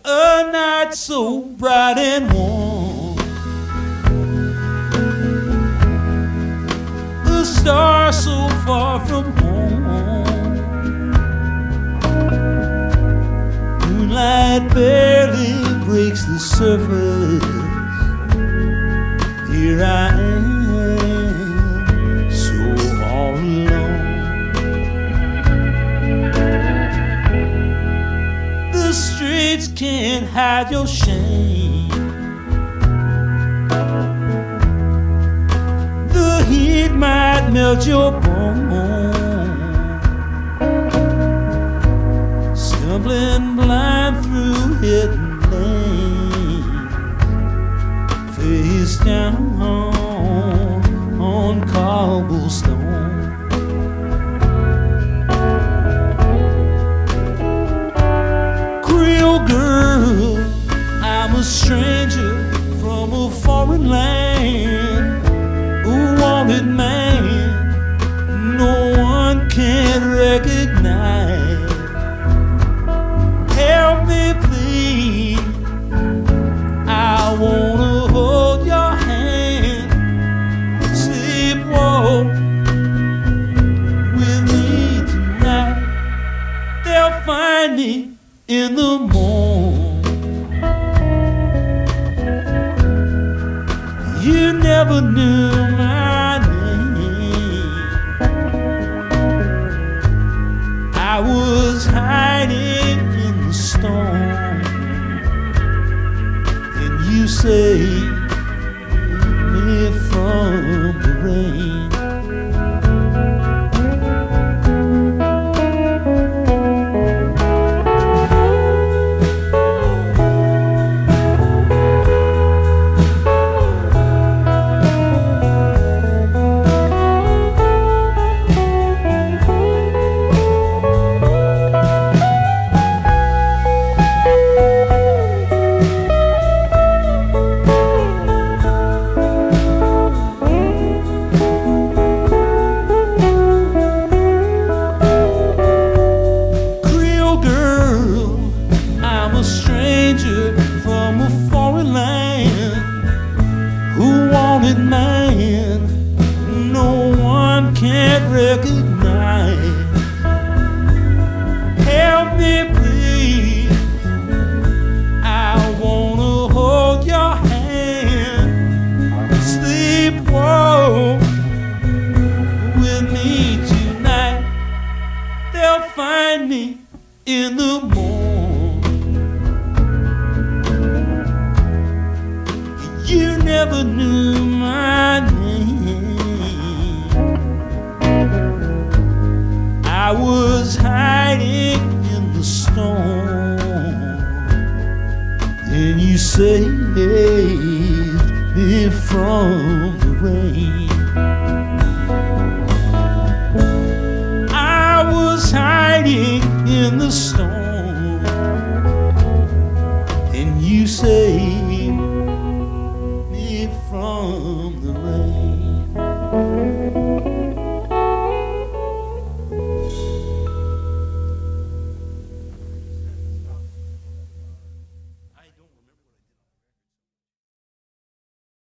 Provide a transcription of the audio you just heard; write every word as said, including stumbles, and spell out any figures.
A night so bright and warm, the stars so far from home, moonlight barely breaks the surface. Here I am, so all alone. The streets can't hide your shame. The heat might melt your bones. Stumbling blind through hidden lanes, face down on cobblestone. Creole girl, I'm a stranger from a foreign land, a wanted man no one can recognize. Help me please, I wanna hold your hand, sleepwalk with me tonight. They'll find me in the morn. You never knew my name. I was hiding in the storm, and you saved me from the rain. From a foreign land, who wanted man no one can't recognize. Help me please, I wanna hold your hand, sleepwalk with me tonight. They'll find me in the morning. You never knew my name. I was hiding in the storm, and you saved me from the rain.